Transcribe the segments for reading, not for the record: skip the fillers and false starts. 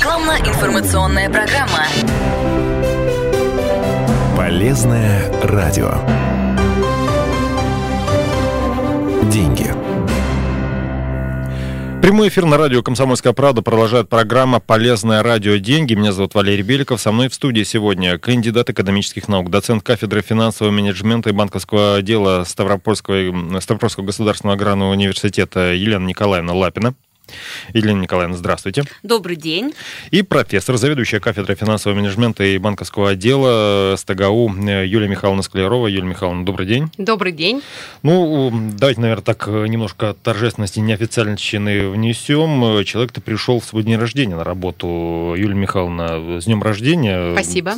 Рекламно-информационная программа. Полезное радио. Деньги. Прямой эфир на радио «Комсомольская правда» продолжает программа «Полезное радио. Деньги». Меня зовут Валерий Беликов. Со мной в студии сегодня кандидат экономических наук, доцент кафедры финансового менеджмента и банковского дела Ставропольского государственного аграрного университета Елена Николаевна Лапина. Елена Николаевна, здравствуйте. Добрый день. И профессор, заведующая кафедрой финансового менеджмента и банковского отдела СТГУ Юлия Михайловна Склярова. Юлия Михайловна, добрый день. Добрый день. Давайте, наверное, так немножко торжественности неофициальности внесем. Человек-то пришел в свой день рождения на работу. Юлия Михайловна, с днем рождения. Спасибо.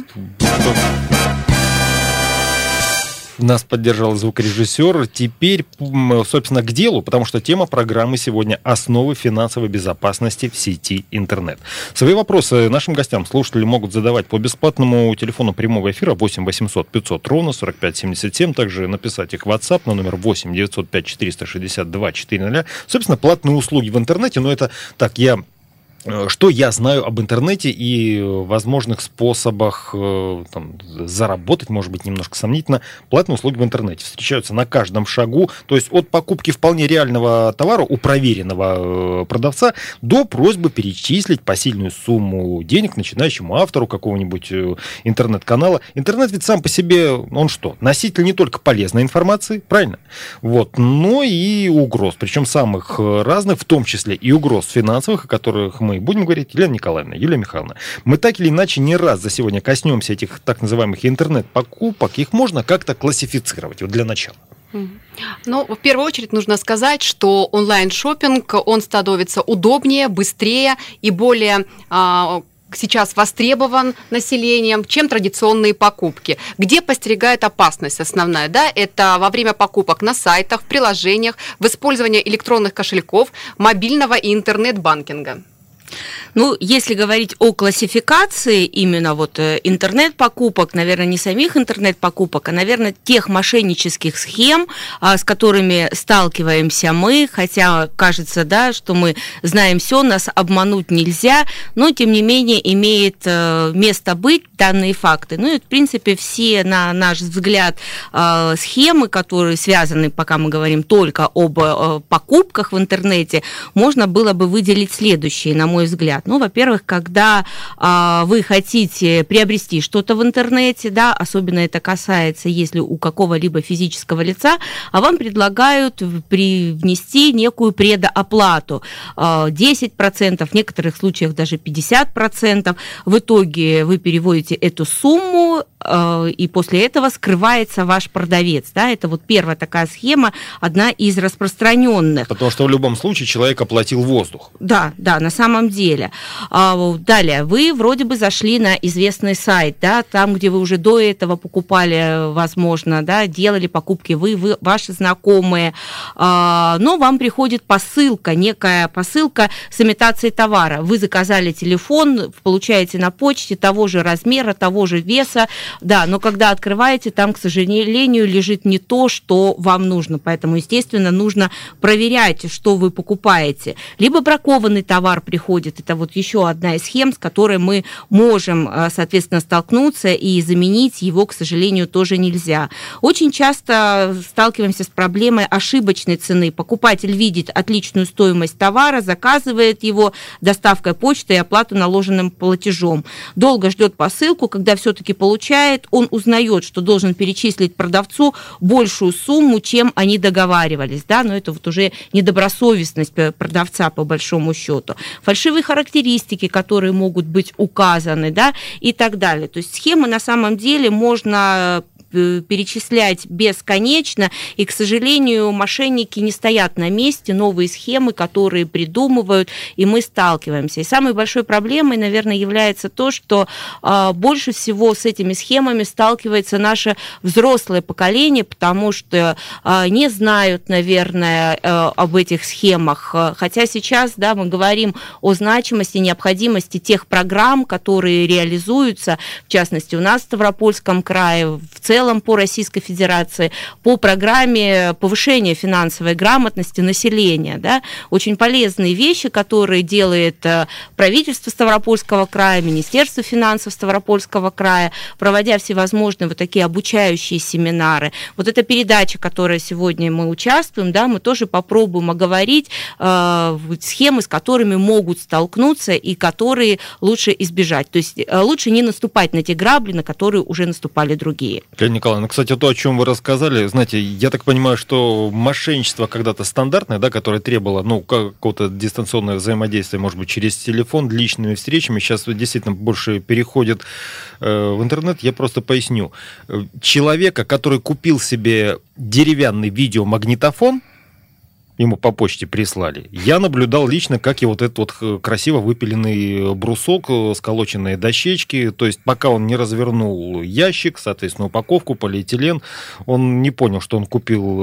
Нас поддержал звукорежиссер. Теперь, собственно, к делу, потому что тема программы сегодня — основы финансовой безопасности в сети интернет. Свои вопросы нашим гостям слушатели могут задавать по бесплатному телефону прямого эфира 8 800 500 ровно 45 77. Также написать их в WhatsApp на номер 8 905 462 400. Собственно, платные услуги в интернете, но это так, что я знаю об интернете и возможных способах заработать, может быть, немножко сомнительно. Платные услуги в интернете встречаются на каждом шагу. То есть от покупки вполне реального товара у проверенного продавца до просьбы перечислить посильную сумму денег начинающему автору какого-нибудь интернет-канала. Интернет ведь сам по себе, он что? Носитель не только полезной информации, правильно? Но и угроз. Причем самых разных, в том числе и угроз финансовых, о которых мы будем говорить. Елена Николаевна, Юлия Михайловна, мы так или иначе не раз за сегодня коснемся этих так называемых интернет-покупок. Их можно как-то классифицировать, для начала. В первую очередь нужно сказать, что онлайн-шоппинг, он становится удобнее, быстрее и более сейчас востребован населением, чем традиционные покупки. Где постерегает опасность основная? Это во время покупок на сайтах, в приложениях, в использовании электронных кошельков, мобильного и интернет-банкинга. Если говорить о классификации именно интернет-покупок, наверное, не самих интернет-покупок, а, наверное, тех мошеннических схем, с которыми сталкиваемся мы, хотя кажется, что мы знаем все, нас обмануть нельзя, но, тем не менее, имеет место быть данные факты. И, в принципе, все, на наш взгляд, схемы, которые связаны, пока мы говорим только об покупках в интернете, можно было бы выделить следующие, на мой взгляд. Во-первых, когда вы хотите приобрести что-то в интернете, особенно это касается, если у какого-либо физического лица, вам предлагают внести некую предоплату. 10%, в некоторых случаях даже 50%. В итоге вы переводите эту сумму, и после этого скрывается ваш продавец. Это первая такая схема, одна из распространенных. Потому что в любом случае человек оплатил воздух. Да, на самом деле. Далее, вы вроде бы зашли на известный сайт, там, где вы уже до этого покупали, возможно, делали покупки вы, ваши знакомые, но вам приходит некая посылка с имитацией товара. Вы заказали телефон, получаете на почте того же размера, того же веса, но когда открываете, там, к сожалению, лежит не то, что вам нужно, поэтому, естественно, нужно проверять, что вы покупаете. Либо бракованный товар приходит, это еще одна из схем, с которой мы можем, соответственно, столкнуться, и заменить его, к сожалению, тоже нельзя. Очень часто сталкиваемся с проблемой ошибочной цены. Покупатель видит отличную стоимость товара, заказывает его доставкой почты и оплату наложенным платежом. Долго ждет посылку, когда все-таки получает, он узнает, что должен перечислить продавцу большую сумму, чем они договаривались. Но это уже недобросовестность продавца, по большому счету. Фальшивые характеристики, которые могут быть указаны, и так далее. То есть схемы на самом деле можно перечислять бесконечно, и, к сожалению, мошенники не стоят на месте, новые схемы, которые придумывают, и мы сталкиваемся. И самой большой проблемой, наверное, является то, что больше всего с этими схемами сталкивается наше взрослое поколение, потому что не знают, наверное, об этих схемах, хотя сейчас, мы говорим о значимости, необходимости тех программ, которые реализуются, в частности, у нас в Ставропольском крае, в целом целом по Российской Федерации по программе повышения финансовой грамотности населения. Да? Очень полезные вещи, которые делает правительство Ставропольского края, Министерство финансов Ставропольского края, проводя всевозможные вот такие обучающие семинары. Вот эта передача, которая сегодня мы участвуем, да, мы тоже попробуем оговорить схемы, с которыми могут столкнуться и которые лучше избежать. То есть лучше не наступать на те грабли, на которые уже наступали другие. Леонид Николаевна, кстати, то, о чем вы рассказали, знаете, я так понимаю, что мошенничество когда-то стандартное, да, которое требовало, какого-то дистанционного взаимодействия, может быть, через телефон, личными встречами, сейчас действительно больше переходит в интернет. Я просто поясню. Человека, который купил себе деревянный видеомагнитофон, ему по почте прислали. Я наблюдал лично, как и вот этот вот красиво выпиленный брусок, сколоченные дощечки, то есть пока он не развернул ящик, соответственно, упаковку, полиэтилен, он не понял, что он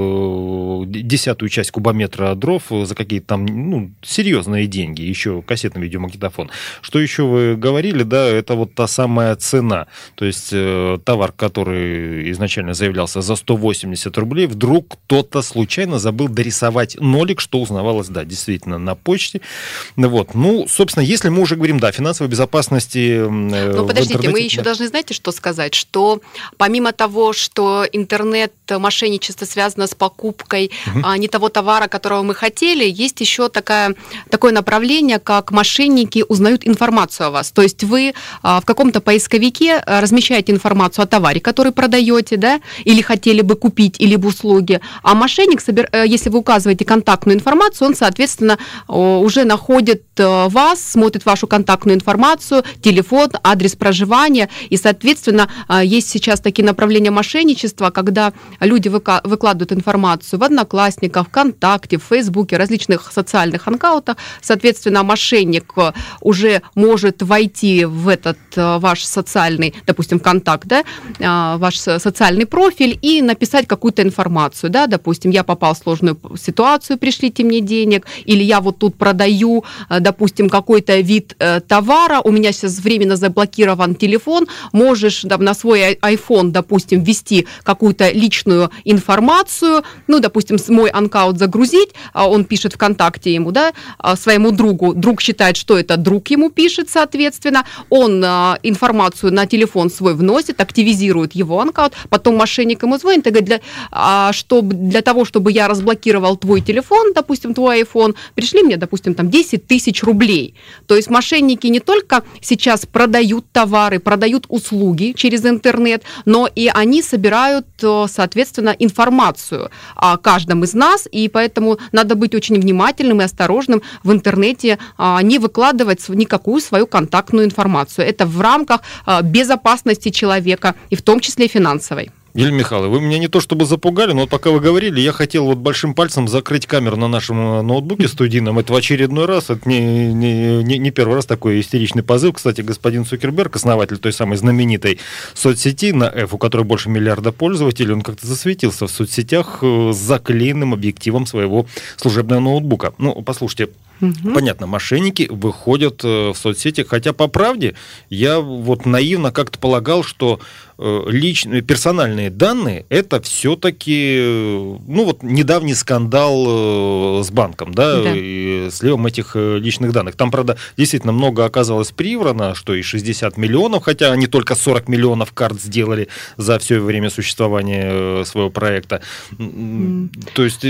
купил 10-ую часть кубометра дров за какие-то там, серьезные деньги, еще кассетный видеомагнитофон. Что еще вы говорили, да, это вот та самая цена, то есть товар, который изначально заявлялся за 180 рублей, вдруг кто-то случайно забыл дорисовать нолик, что узнавалось, да, действительно, на почте. Вот. Собственно, если мы уже говорим, да, о финансовой безопасности подождите, мы еще должны, знаете, что сказать? Что помимо того, что интернет-мошенничество связано с покупкой не того товара, которого мы хотели, есть еще такое направление, как мошенники узнают информацию о вас. То есть вы в каком-то поисковике размещаете информацию о товаре, который продаете, да, или хотели бы купить, или в услуги, а мошенник, если вы указываете контактную информацию, он, соответственно, уже находит вас, смотрит вашу контактную информацию, телефон, адрес проживания, и, соответственно, есть сейчас такие направления мошенничества, когда люди выкладывают информацию в Одноклассниках, ВКонтакте, в Фейсбуке, различных социальных аккаунтах, соответственно, мошенник уже может войти в этот ваш социальный, допустим, ВКонтакт, да, ваш социальный профиль и написать какую-то информацию, да, допустим, я попал в сложную ситуацию, пришлите мне денег, или я вот тут продаю, допустим, какой-то вид товара, у меня сейчас временно заблокирован телефон, можешь на свой iPhone, допустим, ввести какую-то личную информацию, допустим, мой аккаунт загрузить, он пишет ВКонтакте ему, да, своему другу, друг считает, что это друг ему пишет, соответственно, он информацию на телефон свой вносит, активизирует его аккаунт, потом мошенник ему звонит и говорит, для того, чтобы я разблокировал твой телефон, допустим, твой iPhone, пришли мне, допустим, 10 тысяч рублей. То есть мошенники не только сейчас продают товары, продают услуги через интернет, но и они собирают, соответственно, информацию о каждом из нас, и поэтому надо быть очень внимательным и осторожным в интернете, не выкладывать никакую свою контактную информацию. Это в рамках безопасности человека, и в том числе финансовой. Елена Михайловна, вы меня не то чтобы запугали, но вот пока вы говорили, я хотел вот большим пальцем закрыть камеру на нашем ноутбуке студийном. Это в очередной раз, это не первый раз такой истеричный позыв. Кстати, господин Цукерберг, основатель той самой знаменитой соцсети на F, у которой больше миллиарда пользователей, он как-то засветился в соцсетях с заклеенным объективом своего служебного ноутбука. Послушайте, понятно, мошенники выходят в соцсети, хотя по правде я вот наивно как-то полагал, что личные, персональные данные это все-таки, недавний скандал с банком, да, и сливом этих личных данных. Там, правда, действительно много оказалось приврано, что и 60 миллионов, хотя они только 40 миллионов карт сделали за все время существования своего проекта. То есть,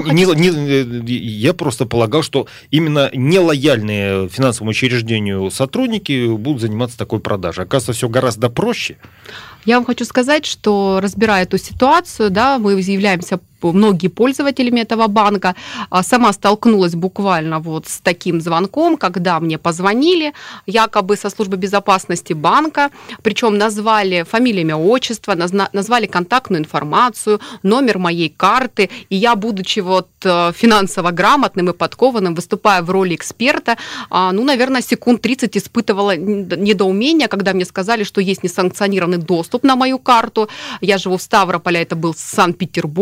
я просто полагал, что именно нелояльные финансовому учреждению сотрудники будут заниматься такой продажей. Оказывается, все гораздо проще. Я вам хочу сказать, что, разбирая эту ситуацию, да, мы являемся многие пользователями этого банка. Сама столкнулась буквально вот с таким звонком, когда мне позвонили, якобы со службы безопасности банка, причем назвали фамилию, имя, отчество, назвали контактную информацию, номер моей карты, и я, будучи финансово грамотным и подкованным, выступая в роли эксперта, наверное, секунд 30 испытывала недоумение, когда мне сказали, что есть несанкционированный доступ на мою карту. Я живу в Ставрополе, это был Санкт-Петербург.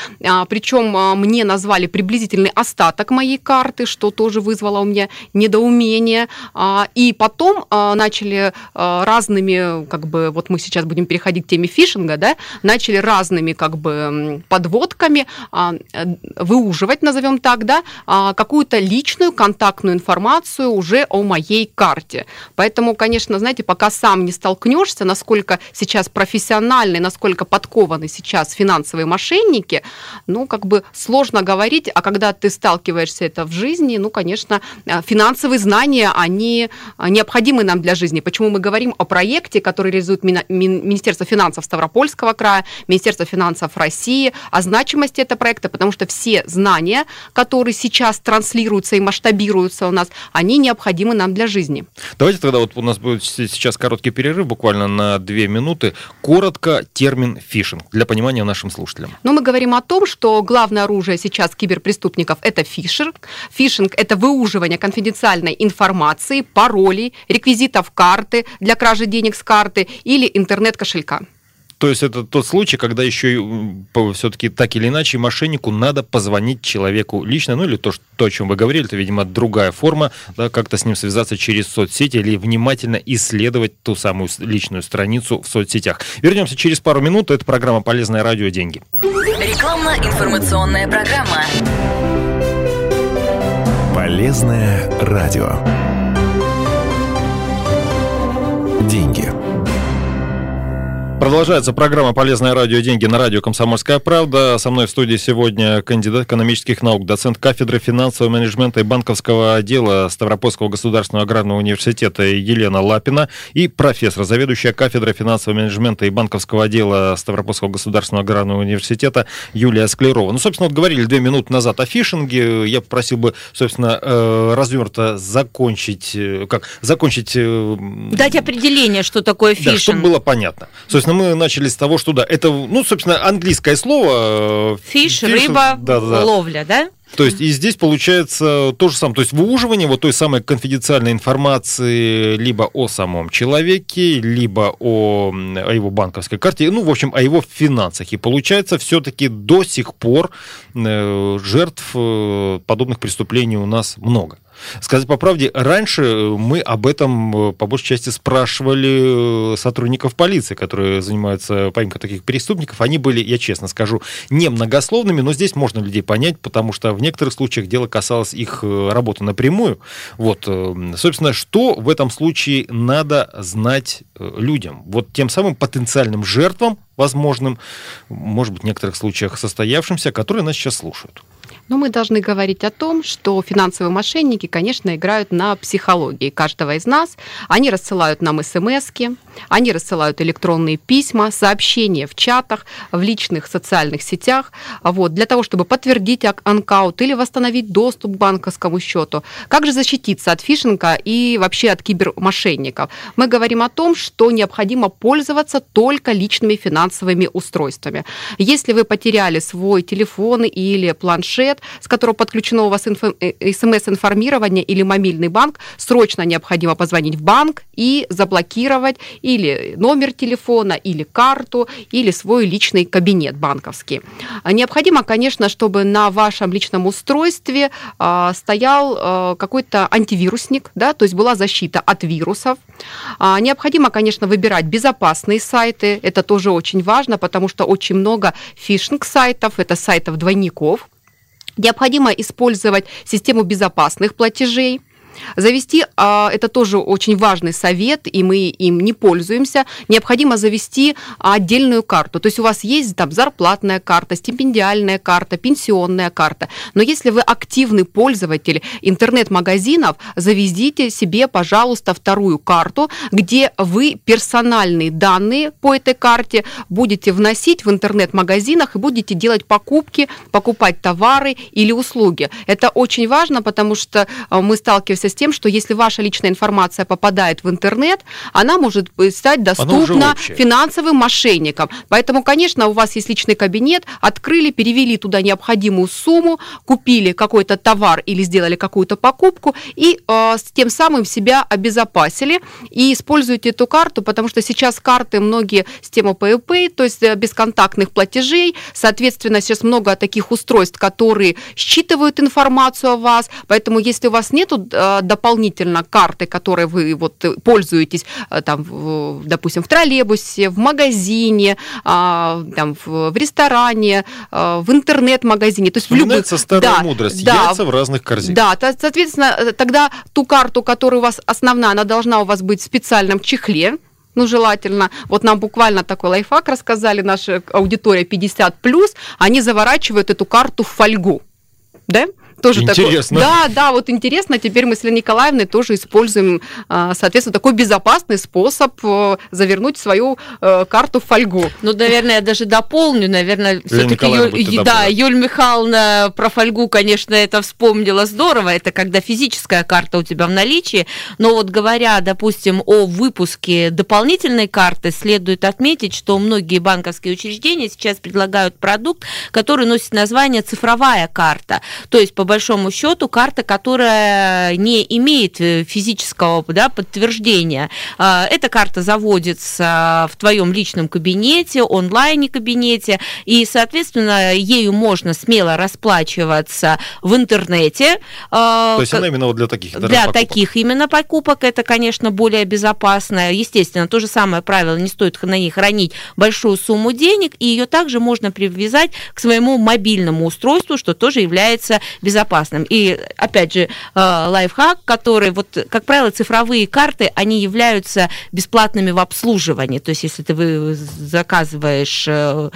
Причем мне назвали приблизительный остаток моей карты, что тоже вызвало у меня недоумение. И потом начали разными, вот мы сейчас будем переходить к теме фишинга, да, начали разными подводками выуживать, назовем так, да, какую-то личную контактную информацию уже о моей карте. Поэтому, конечно, знаете, пока сам не столкнешься, насколько сейчас профессиональны, насколько подкованы сейчас финансовые мошенники, сложно говорить, а когда ты сталкиваешься это в жизни, конечно, финансовые знания, они необходимы нам для жизни. Почему мы говорим о проекте, который реализует Министерство финансов Ставропольского края, Министерство финансов России, о значимости этого проекта, потому что все знания, которые сейчас транслируются и масштабируются у нас, они необходимы нам для жизни. Давайте тогда, у нас будет сейчас короткий перерыв, буквально на 2 минуты. Коротко термин фишинг для понимания нашим слушателям. Мы говорим о том, что главное оружие сейчас киберпреступников – это фишинг. Фишинг – это выуживание конфиденциальной информации, паролей, реквизитов карты для кражи денег с карты или интернет-кошелька. То есть это тот случай, когда еще все-таки так или иначе мошеннику надо позвонить человеку лично, или то, о чем вы говорили, это, видимо, другая форма, да, как-то с ним связаться через соцсети или внимательно исследовать ту самую личную страницу в соцсетях. Вернемся через пару минут. Это программа «Полезное радио. Деньги». Рекламно-информационная программа. Полезное радио. Деньги. Продолжается программа «Полезное радио. Деньги» на радио «Комсомольская правда». Со мной в студии сегодня кандидат экономических наук, доцент кафедры финансового менеджмента и банковского отдела Ставропольского государственного аграрного университета Елена Лапина и профессор, заведующая кафедрой финансового менеджмента и банковского отдела Ставропольского государственного аграрного университета Юлия Склярова. Собственно, говорили 2 минуты назад о фишинге. Я попросил бы, собственно, развернуто закончить... Дать определение, что такое фишинг. Да, чтобы было понятно. Собственно, мы начали с того, что это, собственно, английское слово. Фиш, рыба, ловля, да? То есть и здесь получается то же самое. То есть выуживание той самой конфиденциальной информации либо о самом человеке, либо о его банковской карте, в общем, о его финансах. И получается, все-таки до сих пор жертв подобных преступлений у нас много. Сказать по правде, раньше мы об этом по большей части спрашивали сотрудников полиции, которые занимаются поимкой таких преступников. Они были, я честно скажу, немногословными, но здесь можно людей понять, потому что в некоторых случаях дело касалось их работы напрямую. Собственно, что в этом случае надо знать людям? Тем самым потенциальным жертвам, возможным, может быть, в некоторых случаях состоявшимся, которые нас сейчас слушают. Но мы должны говорить о том, что финансовые мошенники, конечно, играют на психологии каждого из нас. Они рассылают нам смски, они рассылают электронные письма, сообщения в чатах, в личных социальных сетях, для того, чтобы подтвердить аккаунт или восстановить доступ к банковскому счету. Как же защититься от фишинга и вообще от кибермошенников? Мы говорим о том, что необходимо пользоваться только личными финансовыми устройствами. Если вы потеряли свой телефон или планшет, с которого подключено у вас СМС-информирование или мобильный банк, срочно необходимо позвонить в банк и заблокировать или номер телефона, или карту, или свой личный кабинет банковский. Необходимо, конечно, чтобы на вашем личном устройстве стоял какой-то антивирусник, да, то есть была защита от вирусов. Необходимо, конечно, выбирать безопасные сайты, это тоже очень важно, потому что очень много фишинг-сайтов, это сайтов-двойников. Необходимо использовать систему безопасных платежей. Завести, это тоже очень важный совет, и мы им не пользуемся, необходимо завести отдельную карту. То есть у вас есть зарплатная карта, стипендиальная карта, пенсионная карта. Но если вы активный пользователь интернет-магазинов, заведите себе, пожалуйста, вторую карту, где вы персональные данные по этой карте будете вносить в интернет-магазинах и будете делать покупки, покупать товары или услуги. Это очень важно, потому что мы сталкиваемся сталкиваемся с тем, что если ваша личная информация попадает в интернет, она может стать доступна финансовым мошенникам. Поэтому, конечно, у вас есть личный кабинет, открыли, перевели туда необходимую сумму, купили какой-то товар или сделали какую-то покупку и тем самым себя обезопасили. И используйте эту карту, потому что сейчас карты многие система Pay, то есть бесконтактных платежей. Соответственно, сейчас много таких устройств, которые считывают информацию о вас. Поэтому, если у вас нету дополнительно карты, которой вы вот пользуетесь, там, допустим, в троллейбусе, в магазине, там, в ресторане, в интернет-магазине, то есть в любых... старая мудрость, яйца в разных корзинах. Да, соответственно, тогда ту карту, которая у вас основная, она должна у вас быть в специальном чехле, ну, желательно. Вот нам буквально такой лайфхак рассказали, наша аудитория 50+, они заворачивают эту карту в фольгу, да? Тоже интересно. Да, вот интересно. Теперь мы с Еленой Николаевной тоже используем, соответственно, такой безопасный способ завернуть свою карту в фольгу. Ну, наверное, я даже дополню. Наверное, все-таки Юль Михайловна про фольгу, конечно, это вспомнила здорово. Это когда физическая карта у тебя в наличии. Но вот говоря, допустим, о выпуске дополнительной карты, следует отметить, что многие банковские учреждения сейчас предлагают продукт, который носит название «цифровая карта». То есть, по большому счету, карта, которая не имеет физического подтверждения. Эта карта заводится в твоем личном кабинете, онлайн-кабинете, и, соответственно, ею можно смело расплачиваться в интернете. То есть она именно вот для таких таких именно покупок. Это, конечно, более безопасно. Естественно, то же самое правило, не стоит на ней хранить большую сумму денег, и ее также можно привязать к своему мобильному устройству, что тоже является безопасным. И, опять же, лайфхак, который, вот, как правило, цифровые карты, они являются бесплатными в обслуживании. То есть, если ты заказываешь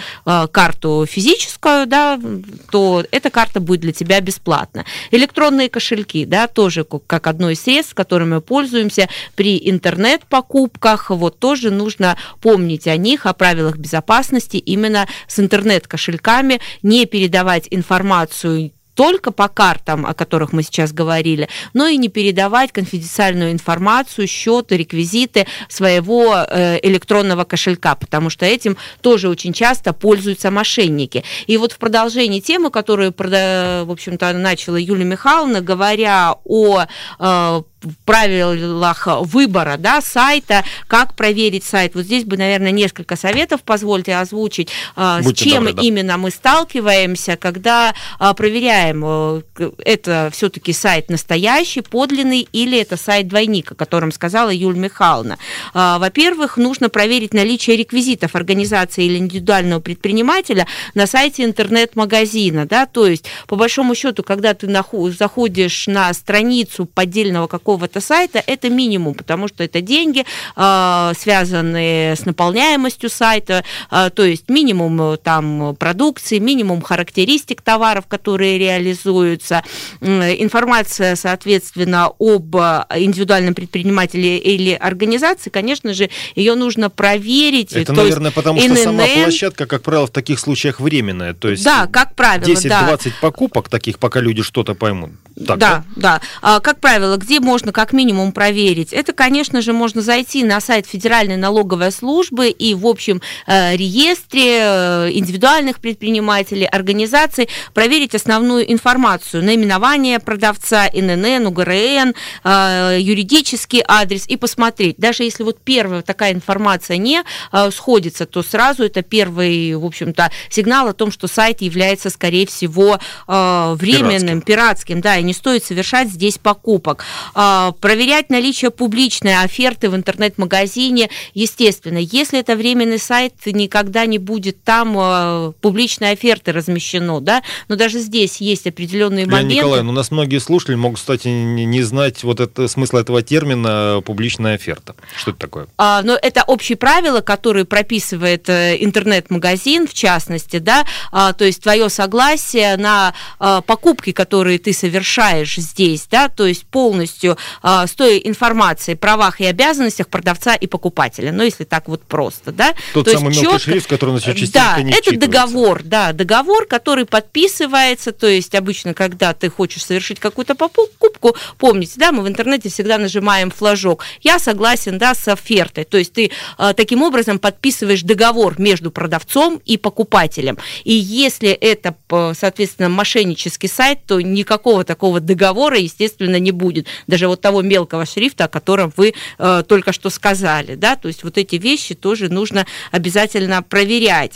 карту физическую, да, то эта карта будет для тебя бесплатна. Электронные кошельки, да, тоже как одно из средств, которыми мы пользуемся при интернет-покупках. Вот тоже нужно помнить о них, о правилах безопасности именно с интернет-кошельками, не передавать информацию только по картам, о которых мы сейчас говорили, но и не передавать конфиденциальную информацию, счеты, реквизиты своего электронного кошелька, потому что этим тоже очень часто пользуются мошенники. И вот в продолжении темы, которую, в общем-то, начала Юлия Михайловна, говоря о правилах выбора, да, сайта, как проверить сайт. Вот здесь бы, наверное, несколько советов позвольте озвучить, с чем именно мы сталкиваемся, когда проверяем, это все-таки сайт настоящий, подлинный, или это сайт-двойник, о котором сказала Юлия Михайловна. Во-первых, нужно проверить наличие реквизитов организации или индивидуального предпринимателя на сайте интернет-магазина, да, то есть, по большому счету, когда ты заходишь на страницу поддельного какого-то сайта, это минимум, потому что это деньги, связанные с наполняемостью сайта, то есть минимум там продукции, минимум характеристик товаров, которые реализуются, информация, соответственно, об индивидуальном предпринимателе или организации, конечно же, ее нужно проверить. Это, наверное, потому что сама площадка, как правило, в таких случаях временная, то есть да, как правило, 10-20 покупок таких, пока люди что-то поймут. Так, да. Как правило, где можно как минимум проверить? Это, конечно же, можно зайти на сайт Федеральной налоговой службы и в общем реестре индивидуальных предпринимателей, организаций проверить основную информацию, наименование продавца, ИНН, УГРН, юридический адрес и посмотреть. Даже если вот первая такая информация не сходится, то сразу это первый, в общем-то, сигнал о том, что сайт является, скорее всего, временным, пиратским, да, и не стоит совершать здесь покупок. Проверять наличие публичной оферты в интернет-магазине, естественно. Если это временный сайт, никогда не будет там публичной оферты размещено, да, но даже здесь есть определенные моменты. Николай, у нас многие слушатели могут, кстати, не знать вот смысла этого термина «публичная оферта». Что это такое? Но это общие правила, которые прописывает интернет-магазин, в частности, да, то есть твое согласие на покупки, которые ты совершаешь здесь, да, то есть полностью с той информацией, правах и обязанностях продавца и покупателя. Ну, если так вот просто, да. Тот самый мелкий шрифт, который у нас частенько не вчитывается. Это договор, который подписывается, то есть обычно, когда ты хочешь совершить какую-то покупку, помните, да, мы в интернете всегда нажимаем флажок «Я согласен, да, с офертой», то есть ты таким образом подписываешь договор между продавцом и покупателем. И если это, соответственно, мошеннический сайт, то никакого такого договора, естественно, не будет. Даже вот того мелкого шрифта, о котором вы только что сказали, да, то есть вот эти вещи тоже нужно обязательно проверять.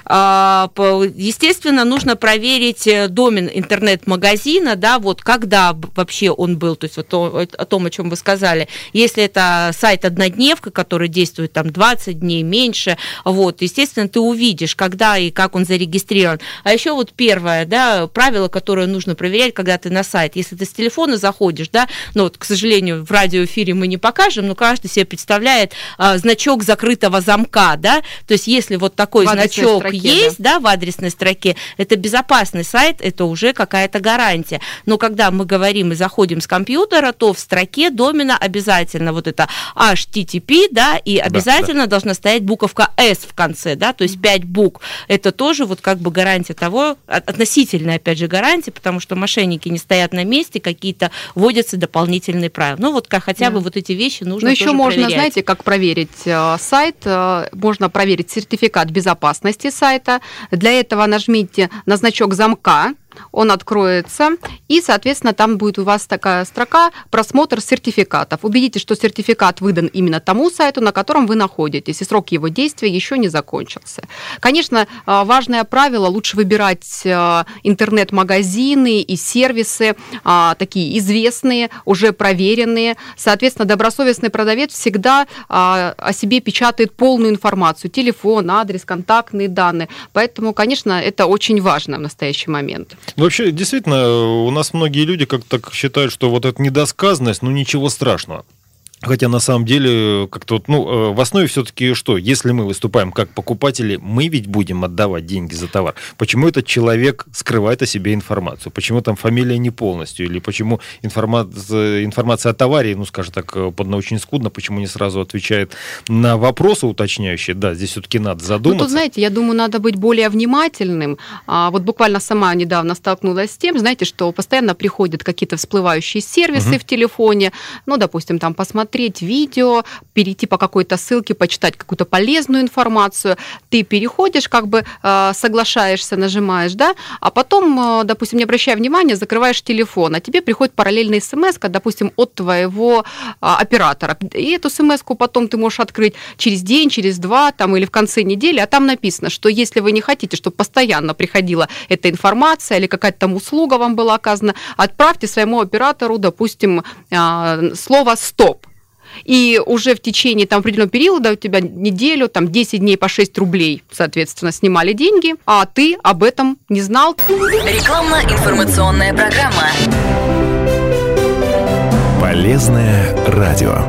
Естественно, нужно проверить домен интернет-магазина, да, вот когда вообще он был, то есть вот о том, о чем вы сказали. Если это сайт-однодневка, который действует там 20 дней, меньше, вот, естественно, ты увидишь, когда и как он зарегистрирован. А еще вот первое, да, правило, которое нужно проверять, когда ты на сайт. Если ты с телефона заходишь, да, ну вот, к сожалению, в радиоэфире мы не покажем, но каждый себе представляет значок закрытого замка, да, то есть если вот такой значок строке, есть, да, в адресной строке, это безопасный сайт, это уже какая-то гарантия. Но когда мы говорим и заходим с компьютера, то в строке домена обязательно вот это HTTP, да, и обязательно должна стоять буковка S в конце, да, то есть 5 букв. Это тоже вот как бы гарантия того, относительная, опять же, гарантия, потому что мошенники не стоят на месте, какие-то вводятся дополнительные правила. Ну вот хотя бы вот эти вещи нужно тоже проверять. Но еще можно, знаете, как проверить сайт, можно проверить сертификат безопасности сайта. Для этого нажмите на значок замка, он откроется, и, соответственно, там будет у вас такая строка «Просмотр сертификатов». Убедитесь, что сертификат выдан именно тому сайту, на котором вы находитесь, и срок его действия еще не закончился. Конечно, важное правило – лучше выбирать интернет-магазины и сервисы, такие известные, уже проверенные. Соответственно, добросовестный продавец всегда о себе печатает полную информацию – телефон, адрес, контактные данные. Поэтому, конечно, это очень важно в настоящий момент. Вообще, действительно, у нас многие люди как-то считают, что вот эта недосказанность, ну ничего страшного. Хотя на самом деле как-то вот, в основе все-таки что? Если мы выступаем как покупатели, мы ведь будем отдавать деньги за товар. Почему этот человек скрывает о себе информацию? Почему там фамилия не полностью? Или почему информация о товаре, скажем так, очень скудно, почему не сразу отвечает на вопросы уточняющие? Да, здесь все-таки надо задуматься. Тут, знаете, я думаю, надо быть более внимательным. Вот буквально сама недавно столкнулась с тем, знаете, что постоянно приходят какие-то всплывающие сервисы в телефоне, допустим, там посмотреть видео, перейти по какой-то ссылке, почитать какую-то полезную информацию. Ты переходишь, как бы соглашаешься, нажимаешь, да, а потом, допустим, не обращая внимания, закрываешь телефон, а тебе приходит параллельная смс-ка, допустим, от твоего оператора. И эту смс-ку потом ты можешь открыть через день, через два, там, или в конце недели, а там написано, что если вы не хотите, чтобы постоянно приходила эта информация или какая-то там услуга вам была оказана, отправьте своему оператору, допустим, слово «стоп». И уже в течение определенного периода у тебя неделю, 10 дней по 6 рублей, соответственно, снимали деньги, а ты об этом не знал. Рекламно-информационная программа. Полезное радио.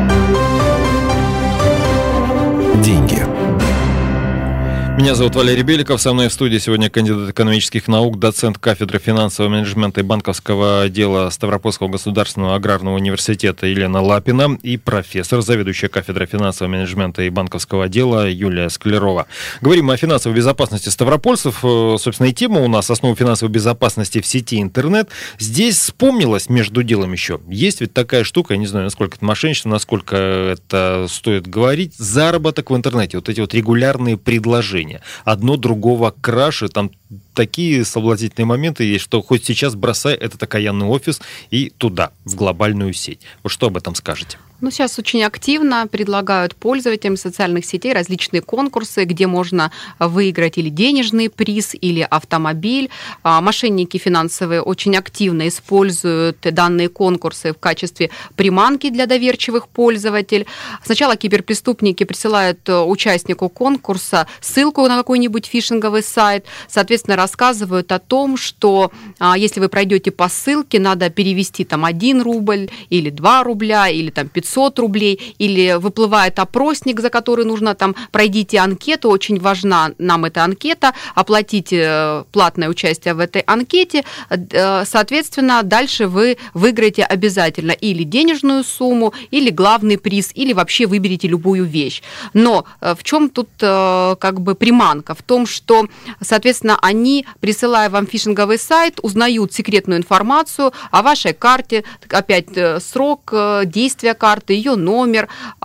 Деньги. Меня зовут Валерий Беликов, со мной в студии сегодня кандидат экономических наук, доцент кафедры финансового менеджмента и банковского дела Ставропольского государственного аграрного университета Елена Лапина и профессор, заведующая кафедрой финансового менеджмента и банковского дела Юлия Склярова. Говорим о финансовой безопасности ставропольцев. Собственно, и тема у нас «Основы финансовой безопасности в сети интернет». Здесь вспомнилось между делом еще. Есть ведь такая штука, я не знаю, насколько это мошенничество, насколько это стоит говорить, заработок в интернете. Вот эти вот регулярные предложения. Одно другого краше, там такие соблазнительные моменты есть, что хоть сейчас бросай этот окаянный офис и туда, в глобальную сеть. Вот что об этом скажете? Сейчас очень активно предлагают пользователям социальных сетей различные конкурсы, где можно выиграть или денежный приз, или автомобиль. Мошенники финансовые очень активно используют данные конкурсы в качестве приманки для доверчивых пользователей. Сначала киберпреступники присылают участнику конкурса ссылку на какой-нибудь фишинговый сайт. Соответственно, соответственно, рассказывают о том, что если вы пройдете по ссылке, надо перевести там 1 рубль или 2 рубля, или там 500 рублей, или выплывает опросник, за который нужно там пройдите анкету, очень важна нам эта анкета, оплатите платное участие в этой анкете, соответственно, дальше вы выиграете обязательно или денежную сумму, или главный приз, или вообще выберите любую вещь. Но в чем тут как бы приманка? В том, что, соответственно, они, присылая вам фишинговый сайт, узнают секретную информацию о вашей карте, опять срок действия карты, ее номер,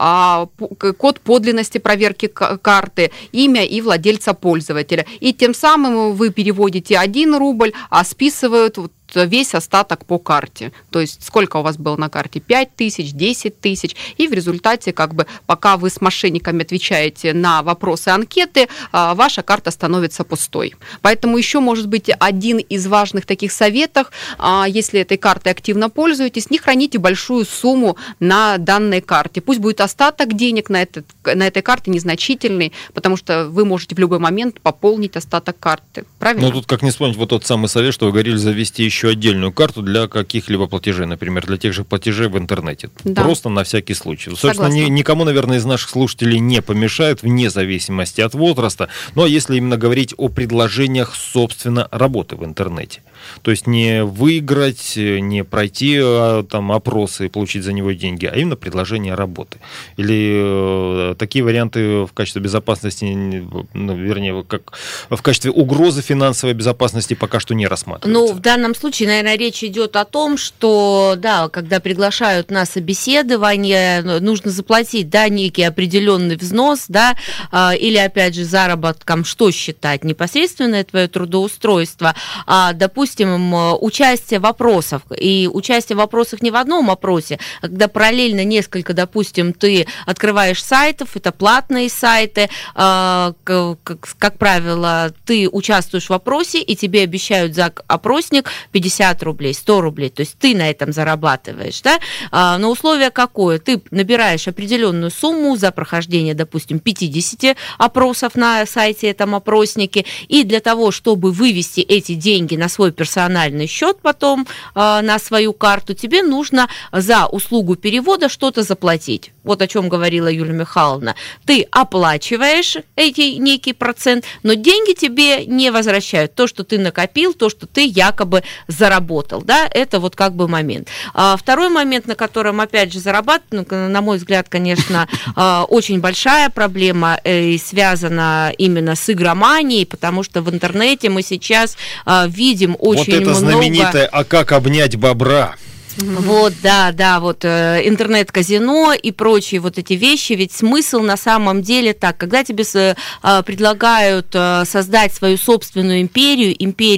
код подлинности проверки карты, имя и владельца пользователя. И тем самым вы переводите 1 рубль, а списывают весь остаток по карте. То есть сколько у вас было на карте? 5 тысяч, 10 тысяч. И в результате, как бы, пока вы с мошенниками отвечаете на вопросы анкеты, ваша карта становится пустой. Поэтому еще, может быть, один из важных таких советов, если этой картой активно пользуетесь, не храните большую сумму на данной карте. Пусть будет остаток денег на этой карте незначительный, потому что вы можете в любой момент пополнить остаток карты. Правильно? Ну, тут как не вспомнить вот тот самый совет, что вы говорили, завести еще отдельную карту для каких-либо платежей, например, для тех же платежей в интернете. Да. Просто на всякий случай. Собственно, никому, наверное, из наших слушателей не помешает, вне зависимости от возраста. Ну, а если именно говорить о предложениях, собственно, работы в интернете. То есть не выиграть, не пройти там опросы и получить за него деньги, а именно предложение работы. Или такие варианты в качестве безопасности, ну, вернее, как в качестве угрозы финансовой безопасности пока что не рассматриваются. Ну, в данном случае, наверное, речь идет о том, что, да, когда приглашают на собеседование, нужно заплатить, да, некий определенный взнос, да, или, опять же, заработком, что считать, непосредственное твое трудоустройство, допустим, участие в вопросах. И участие в вопросах не в одном опросе, а когда параллельно несколько, допустим, ты открываешь сайтов, это платные сайты, как правило, ты участвуешь в опросе, и тебе обещают за опросник 50 рублей, 100 рублей, то есть ты на этом зарабатываешь, да? Но условие какое? Ты набираешь определенную сумму за прохождение, допустим, 50 опросов на сайте этом опроснике, и для того, чтобы вывести эти деньги на свой персональный счет потом, на свою карту, тебе нужно за услугу перевода что-то заплатить. Вот о чем говорила Юлия Михайловна. Ты оплачиваешь эти некий процент, но деньги тебе не возвращают. То, что ты накопил, то, что ты якобы заработал, да, это вот как бы момент. Второй момент, на котором, опять же, зарабатывают, на мой взгляд, конечно, очень большая проблема и связана именно с игроманией, потому что в интернете мы сейчас видим очень много... Вот это знаменитое «А как обнять бобра». Вот, да, вот интернет-казино и прочие вот эти вещи, ведь смысл на самом деле так, когда тебе предлагают создать свою собственную империю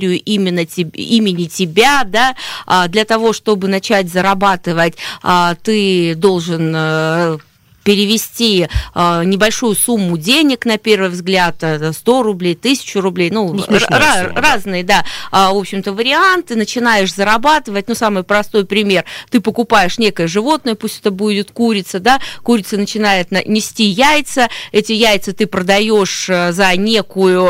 имени тебя, да, для того, чтобы начать зарабатывать, ты должен перевести небольшую сумму денег, на первый взгляд, 100 рублей, 1000 рублей, разные, да, в общем-то, варианты, начинаешь зарабатывать, самый простой пример, ты покупаешь некое животное, пусть это будет курица, да, курица начинает нести яйца, эти яйца ты продаешь за некую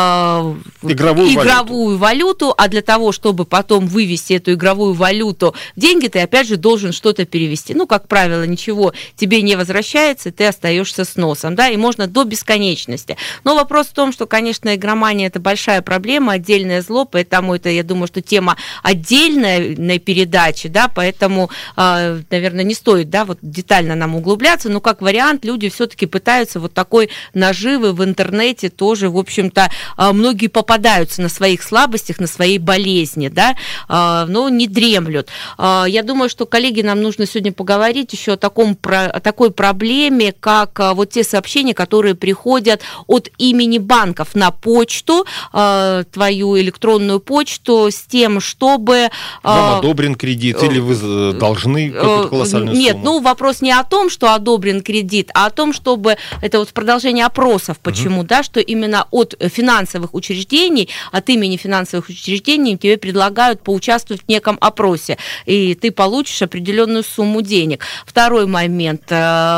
игровую валюту, а для того, чтобы потом вывести эту игровую валюту в деньги, ты, опять же, должен что-то перевести, как правило, ничего тебе не возвращается, ты остаешься с носом, да, и можно до бесконечности. Но вопрос в том, что, конечно, игромания – это большая проблема, отдельное зло, поэтому это, я думаю, что тема отдельной передачи, да, поэтому, наверное, не стоит, да, вот детально нам углубляться, но как вариант люди все-таки пытаются вот такой наживы в интернете тоже, в общем-то, многие попадаются на своих слабостях, на своей болезни, да, но не дремлют. Я думаю, что, коллеги, нам нужно сегодня поговорить еще о такой проблеме, как вот те сообщения, которые приходят от имени банков на почту, твою электронную почту, с тем, чтобы... Вам одобрен кредит, или вы должны какую-то колоссальную сумму? Нет, вопрос не о том, что одобрен кредит, а о том, чтобы... Это вот продолжение опросов, почему, да, что именно от финансовых учреждений, от имени финансовых учреждений тебе предлагают поучаствовать в неком опросе, и ты получишь определенную сумму денег. Второй момент.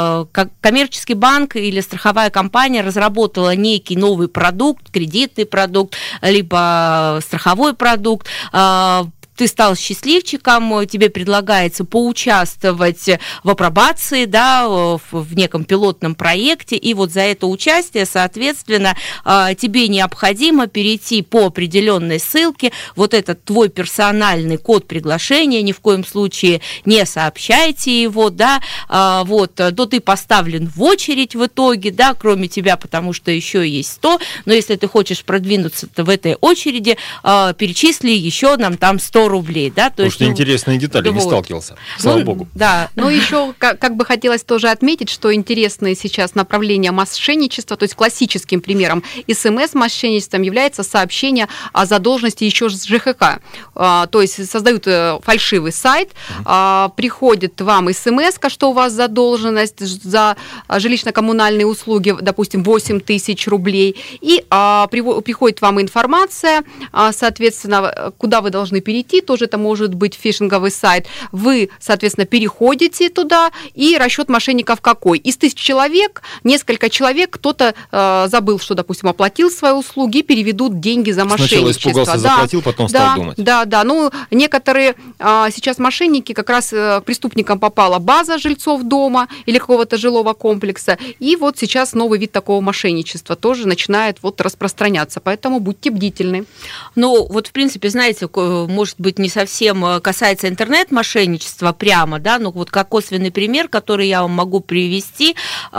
как коммерческий банк или страховая компания разработала некий новый продукт, кредитный продукт, либо страховой продукт, ты стал счастливчиком, тебе предлагается поучаствовать в апробации, да, в неком пилотном проекте, и вот за это участие, соответственно, тебе необходимо перейти по определенной ссылке, вот этот твой персональный код приглашения, ни в коем случае не сообщайте его, да, вот, то ты поставлен в очередь в итоге, да, кроме тебя, потому что еще есть 100, но если ты хочешь продвинуться в этой очереди, перечисли еще нам там 100 рублей, да, то есть, интересные детали, не сталкивался, слава богу. Да, но еще как бы хотелось тоже отметить, что интересные сейчас направления мошенничества, то есть классическим примером СМС-мошенничеством является сообщение о задолженности еще с ЖКХ, то есть создают фальшивый сайт, приходит вам СМС-ка, что у вас задолженность за жилищно-коммунальные услуги, допустим, 8 тысяч рублей, и приходит вам информация, соответственно, куда вы должны перейти, тоже это может быть фишинговый сайт, вы, соответственно, переходите туда, и расчет мошенников какой? Из 1000 человек, несколько человек, кто-то забыл, что, допустим, оплатил свои услуги, переведут деньги за мошенничество. Сначала испугался, заплатил, потом стал думать. Да. Ну, некоторые сейчас мошенники, как раз к преступникам попала база жильцов дома или какого-то жилого комплекса, и вот сейчас новый вид такого мошенничества тоже начинает вот распространяться, поэтому будьте бдительны. Ну, вот, в принципе, знаете, может быть, не совсем касается интернет-мошенничества прямо, да, но вот как косвенный пример, который я вам могу привести,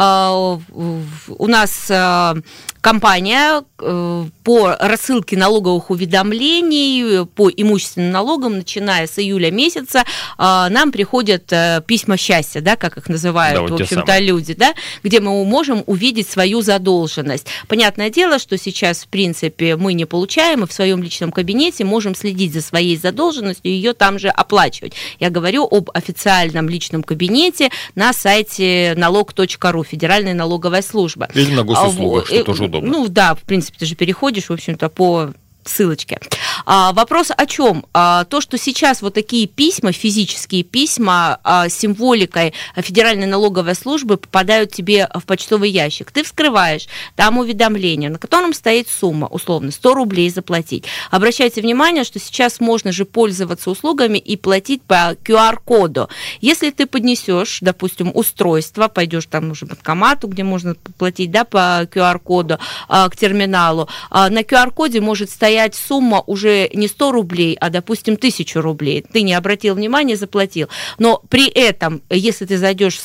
у нас компания по рассылке налоговых уведомлений по имущественным налогам, начиная с июля месяца, нам приходят письма счастья, да, как их называют, да, вот в общем-то, люди, да, где мы можем увидеть свою задолженность. Понятное дело, что сейчас, в принципе, мы не получаем, и в своем личном кабинете можем следить за своей задолженностью и ее там же оплачивать. Я говорю об официальном личном кабинете на сайте налог.ру, Федеральная налоговая служба. Или на госуслугах, что тоже удобно. Ну да, в принципе, ты же переходишь, в общем-то, по ссылочке. Вопрос о чем? То, что сейчас вот такие письма, физические письма с символикой Федеральной налоговой службы попадают тебе в почтовый ящик. Ты вскрываешь, там уведомление, на котором стоит сумма, условно, 100 рублей заплатить. Обращайте внимание, что сейчас можно же пользоваться услугами и платить по QR-коду. Если ты поднесешь, допустим, устройство, пойдешь там уже к банкомату, где можно платить, да, по QR-коду, к терминалу, на QR-коде может стоять сумма уже не 100 рублей, а, допустим, 1000 рублей. Ты не обратил внимания, заплатил. Но при этом, если ты зайдешь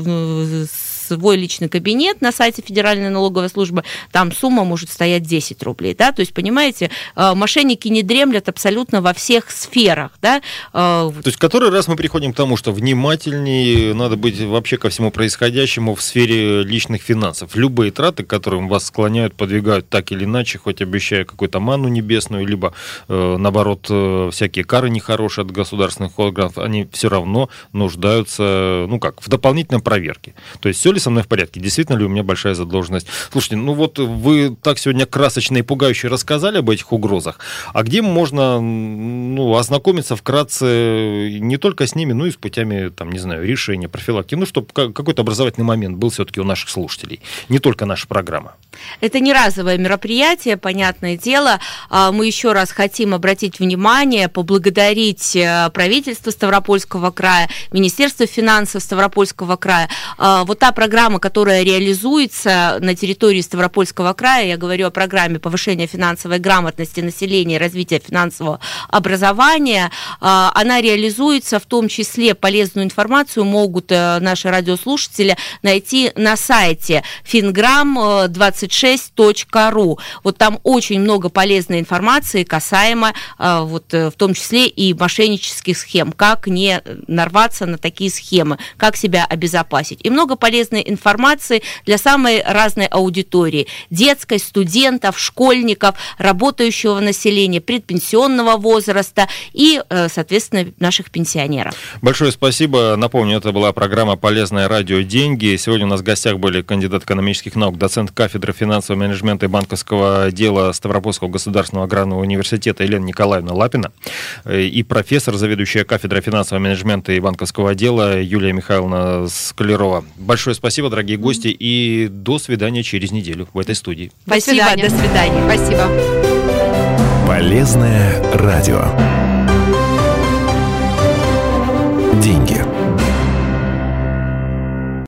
в свой личный кабинет на сайте Федеральной налоговой службы, там сумма может стоять 10 рублей. Да? То есть, понимаете, мошенники не дремлят абсолютно во всех сферах. Да? То есть, который раз мы приходим к тому, что внимательнее надо быть вообще ко всему происходящему в сфере личных финансов. Любые траты, к которым вас склоняют, подвигают так или иначе, хоть обещая какую-то манну небесную, либо, наоборот, всякие кары нехорошие от государственных органов, они все равно нуждаются, в дополнительной проверке. То есть, все ли со мной в порядке? Действительно ли у меня большая задолженность? Слушайте, вот вы так сегодня красочно и пугающе рассказали об этих угрозах. А где можно, ознакомиться вкратце не только с ними, но и с путями, решения, профилактики, чтобы какой-то образовательный момент был все-таки у наших слушателей, не только наша программа. Это не разовое мероприятие, понятное дело. Мы еще раз хотим обратить внимание, поблагодарить правительство Ставропольского края, Министерство финансов Ставропольского края. Вот та программа, которая реализуется на территории Ставропольского края, я говорю о программе повышения финансовой грамотности населения и развития финансового образования, она реализуется, в том числе полезную информацию могут наши радиослушатели найти на сайте fingram26.ru. Вот там очень много полезной информации касаемо в том числе и мошеннических схем, как не нарваться на такие схемы, как себя обезопасить. И много полезной информации для самой разной аудитории: детской, студентов, школьников, работающего населения, предпенсионного возраста и, соответственно, наших пенсионеров. Большое спасибо. Напомню, это была программа «Полезное радио. Деньги». Сегодня у нас в гостях были кандидат экономических наук, доцент кафедры финансового менеджмента и банковского дела Ставропольского государственного аграрного университета Елена Николаевна Лапина и профессор, заведующая кафедрой финансового менеджмента и банковского дела Юлия Михайловна Скалярова. Большое спасибо спасибо, дорогие гости, и до свидания через неделю в этой студии. Спасибо, до свидания. Спасибо. Полезное радио. Деньги.